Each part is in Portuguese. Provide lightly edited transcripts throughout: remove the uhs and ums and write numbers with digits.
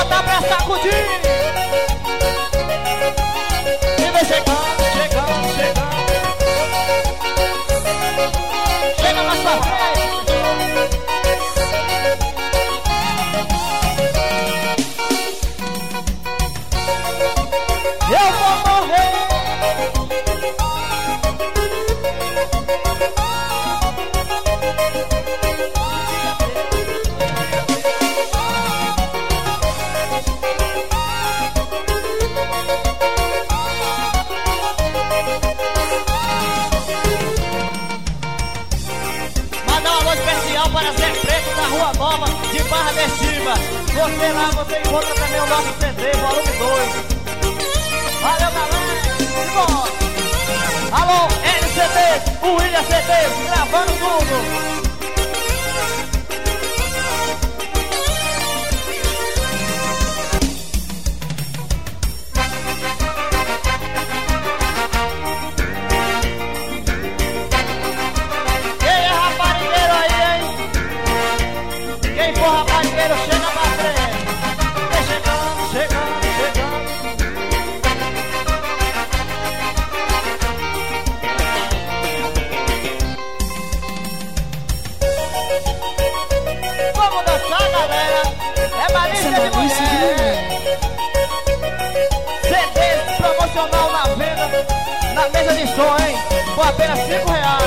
botar pra sacudir. E vem chegando, chegando, chegando. Chega na sua frente. Eu vou morrer. Mandar um alô especial para Zé Preto da Rua Nova de Barra de Cima. Você lá, você encontra também o nosso CD, volume 2. Valeu, galera! Simbora! Alô, LCD, o William CD, gravando tudo! Quem é raparigueiro aí, hein? Quem for raparigueiro, chega pra frente! Vem chegando, chegando, chegando! Vamos dançar, galera! É malícia de mulher! CDs promocional na venda, na mesa de som, hein? Por apenas R$5.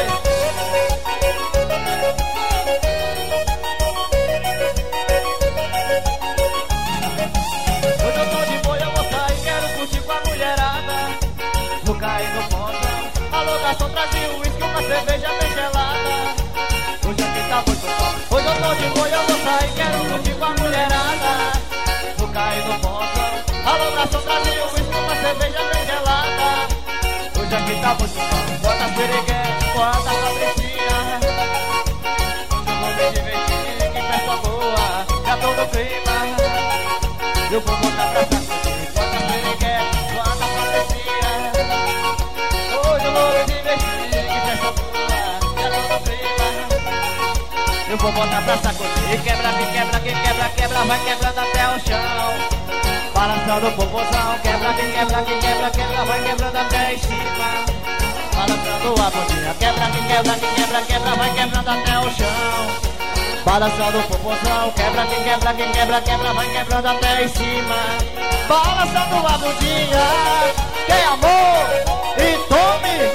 Hoje eu tô de boa, eu vou sair, quero curtir com a mulherada. Vou cair no ponta, alô garçom, trazia um uísque, uma cerveja bem gelada. Hoje aqui tá muito bom. Hoje eu tô de boa, eu vou sair, quero curtir com a mulherada. Vou cair no ponta, alô garçom, trazia um uísque, uma cerveja bem gelada. Hoje aqui tá muito bom. Bota as periguetes, bota a Patricinha. Hoje eu vou me divertir, que festa boa, já tô no clima. Eu vou botar pra sacudir, bota as periguetes, bota a Patricinha. Hoje eu vou me divertir, que festa boa, já tô no clima. Eu vou botar pra sacudir, quebra, que quebra, que quebra, quebra, vai quebrando até o chão. Balançando o popozão, quebra, que quebra, que quebra, quebra, vai quebrando até em cima. Balançando a bundinha, quebra, que quebra, que quebra, quebra, vai quebrando até o chão. Balançando o popozão, quebra, que quebra, que quebra, quebra, vai quebrando até em cima. Balançando a bundinha, tem amor, e tome,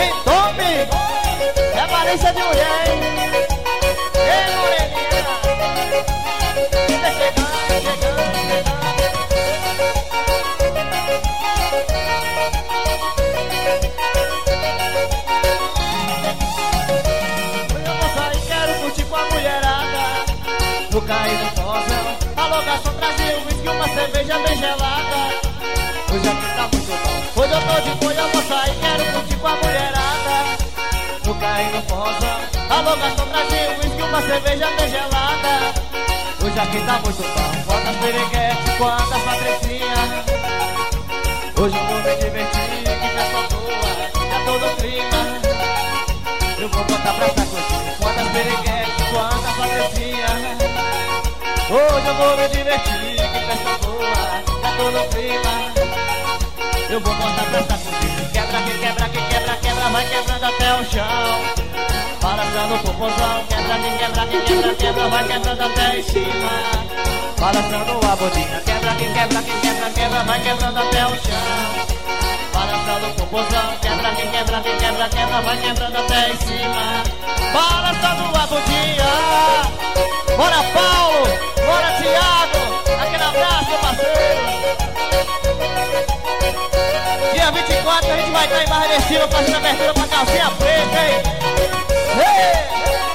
é malícia de mulher, hein? Ei, moreninha, tá chegando, chegando, chegando. Vou cair no pozão, alô garçom, trazia um whisky, uma cerveja bem gelada. Hoje aqui tá muito bom. Hoje eu tô de boa, eu vou sair, quero curtir com a mulherada. Vou cair no pozão, alô garçom, trazia um whisky, uma cerveja bem gelada. Hoje aqui tá muito bom. Bota as periguetes, quantas Patricinha. Hoje eu vou me divertir, que festa boa, já tô no clima. Eu vou botar pra sacudir, quantas periguetes, quantas Patricinha. Hoje eu vou me divertir, que festa boa, já tô no clima. Eu vou botar pra sacudir, quebra, que quebra, que quebra, quebra, vai quebrando até o chão. Balançando o popozão, quebra, que quebra, que quebra, quebra, vai quebrando até em cima. Balançando a bundinha, quebra, que quebra, que quebra, quebra, vai quebrando até o chão. Balançando o popozão, quebra, que quebra, que quebra, quebra, vai quebrando até em cima. Balançando a bundinha. Bora Paulo, bora Thiago, aquele abraço, meu parceiro. Dia 24 a gente vai estar em Barra de Cima fazendo abertura pra calcinha preta, hein? Hey!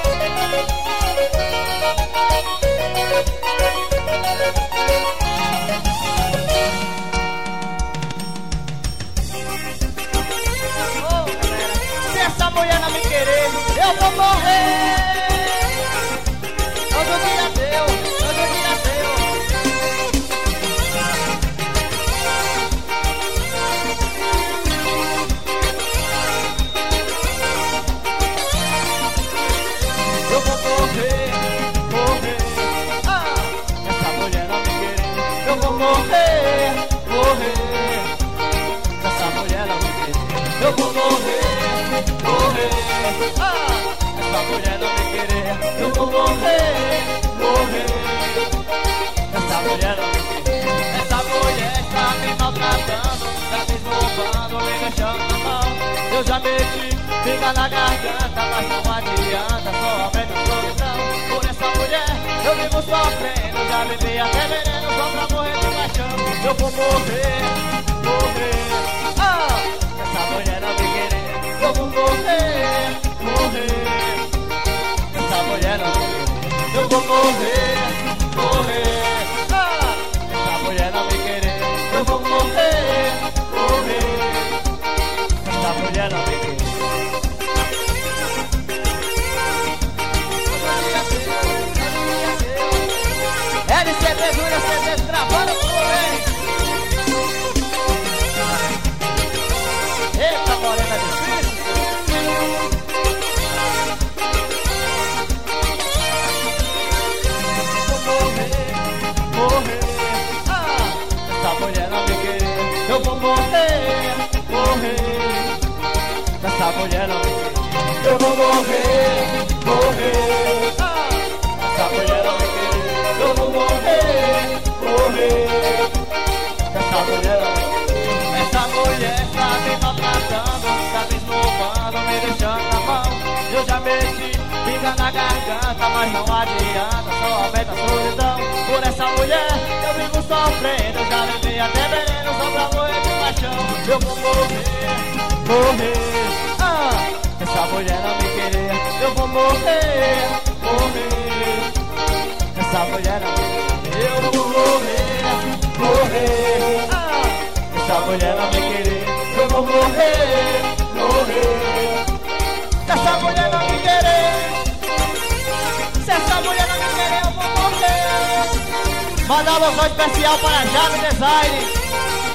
Oh, se essa mulher não me querer, eu vou morrer. Todo dia deu, todo dia deu. Eu vou correr, correr. Ah, essa mulher não me querer, eu eu vou morrer, morrer. Essa mulher não me querer, eu vou morrer, morrer. Essa mulher não me querer, eu vou morrer, morrer. Essa mulher não me querer, essa mulher está me maltratando, tá me esnobando, me deixando na mão. Eu já meti, fica na garganta, mas não adianta, só aumenta a solidão. Por essa mulher eu vivo sofrendo, já bebi até veneno só pra morrer de paixão. Eu vou morrer, morrer. Essa mulher não me querer, eu vou morrer, morrer. Essa mulher não me querer, eu vou morrer, morrer. Essa mulher não me querer, eu vou morrer, morrer. Essa mulher não me querer. LCB, Júlia, CD, travando por aí. Eita, morena difícil. Vou morrer, morrer. Essa mulher não me querer, eu vou morrer, morrer. Essa mulher não me querer, eu vou morrer, morrer. Essa mulher não me querer, eu vou morrer, morrer. Essa mulher não me querer. Essa mulher está me maltratando, está me esnobando, me deixando na mão. Eu já meti, fica na garganta, mas não adianta, só aumenta a solidão. Por essa mulher eu vivo sofrendo, eu já levei até veneno só pra morrer de paixão. Eu vou morrer, morrer. Essa mulher não me querer, eu vou morrer, morrer. Essa mulher não me querer, eu vou morrer, morrer. Essa mulher não me querer, eu vou morrer, morrer. Essa mulher não me querer, se essa mulher não me querer, eu vou morrer. Manda uma loção especial para Jaime Design.